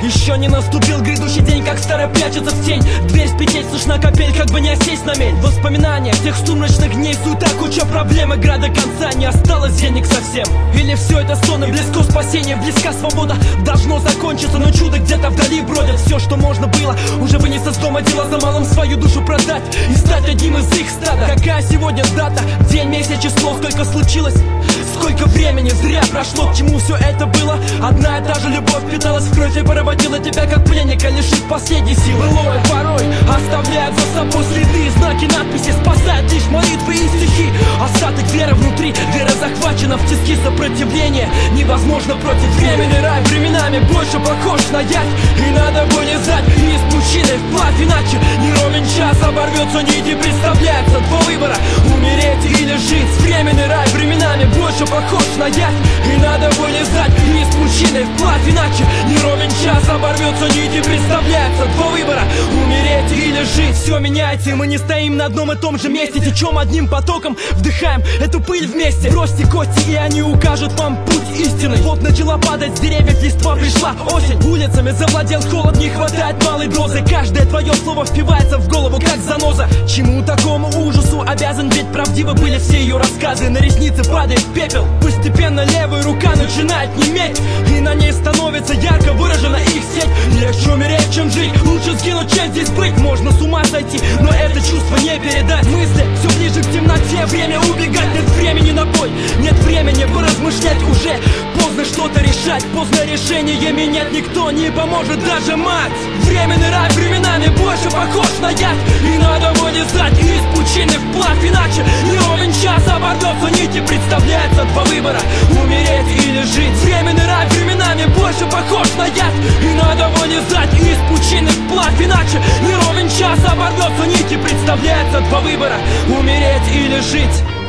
Еще не наступил грядущий день, как старая прячется в тень. Дверь с петель, слышна капель, как бы не осесть на мель. Воспоминания тех сумрачных дней, суета, куча проблем, игра до конца, не осталось денег совсем. Или все это сон, и близко спасение, близка свобода. Должно закончиться, но чудо где-то вдали бродит. Все, что можно было, уже вынес из дома, дело за малым свою душу продать и стать одним из их стада. Какая сегодня дата, день, месяц, число, сколько случилось, сколько времени зря прошло, к чему все это было. Одна и та же любовь питалась в кровь и проводила тебя как пленника, лишив последней силы. Былое порой оставляет за собой следы, знаки, надписи спасают лишь молитвы и стихи. Остаток веры внутри, вера захвачена в тиски сопротивления. Невозможно против времени, рай временами больше похож на явь. И надо вылезать из пучины вплавь, иначе не ровен час оборвется нить и представляется два выбора: умереть или жить. Временный рай временами больше похож на явь. И надо вылезать из пучины вплавь, иначе не ровен час оборвется нить и представляется два выбора: умереть или жить. Все меняется, и мы не стоим на одном и том же месте. Течем одним потоком, вдыхаем эту пыль вместе. Бросьте кости, и они укажут вам путь истины. Вот начала падать с деревьев листва, пришла осень. Улицами завладел холод, не хватает малой дозы. Каждое твое слово впивается в голову, как заноза. Чему такому ужасу обязан, ведь правдивы были все ее рассказы. На ресницы падает пепел, постепенно левая рука начинает неметь, и на ней становится ярко выражена их сеть. Легче умереть, чем жить, лучше сгинуть, чем здесь быть. Можно с ума сойти, но это чувство не передать. Мысли все ближе к темноте, время убегать. Нет времени на бой, нет времени поразмышлять. Уже поздно что-то решать, поздно решение менять. Никто не поможет, даже мать. Временный рай временами больше похож на явь. И надо вылезать из пучины вплавь, иначе не ровен час оборвется нить и представляется два выбора: умереть или жить. Временный рай временами больше похож на явь. И надо вылезать из пучины вплавь, иначе не ровен час оборвется нить и представляется два выбора: умереть или жить.